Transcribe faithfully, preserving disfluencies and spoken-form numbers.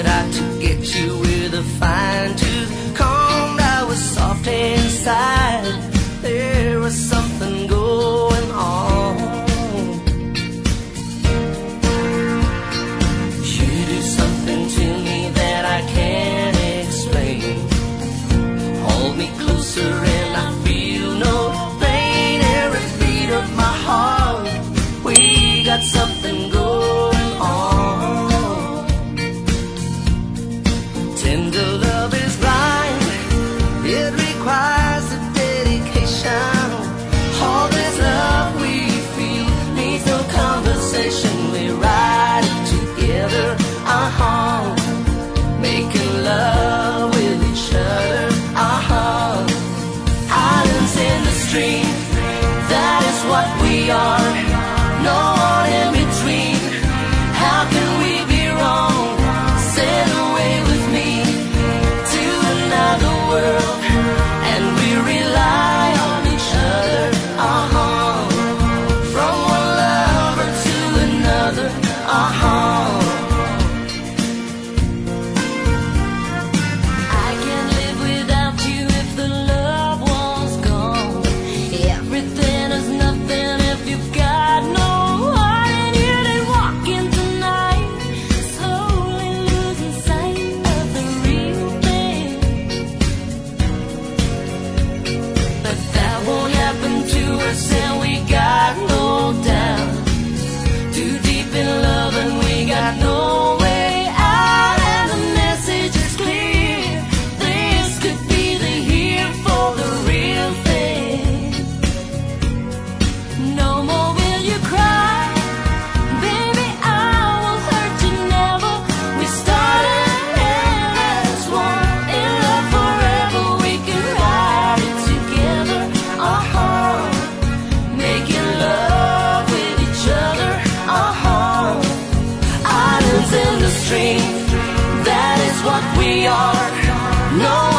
set out to get you with a fine tooth comb. I was soft inside, there was something going on. You do something to me that I can't explain. Hold me closer and I feel no pain. Every beat of my heart, we got something going on. Tender love is blind, it requires a dedication. All this love we feel needs no conversation. We ride it together, uh-huh, making love with each other, uh-huh. Islands in the stream, that is what we are. No one in between. How can we be wrong? Sail away with me to another world, and we rely on each other, uh-huh. From one lover to another, uh-huh. I can't live without you if the love was gone. Everything is nothing if you've got no heart. And you didn't walk in tonight, slowly losing sight of the real thing. But that won't happen to us, and we got no doubt. Too deep in love and we got no way out. And the message is clear, this could be the year for the real thing. No more will you cry, baby, I will hurt you never. We started as one, in love forever. We can ride it together, uh-huh, making love with each other, uh-huh. Islands in the stream, that is what we are. No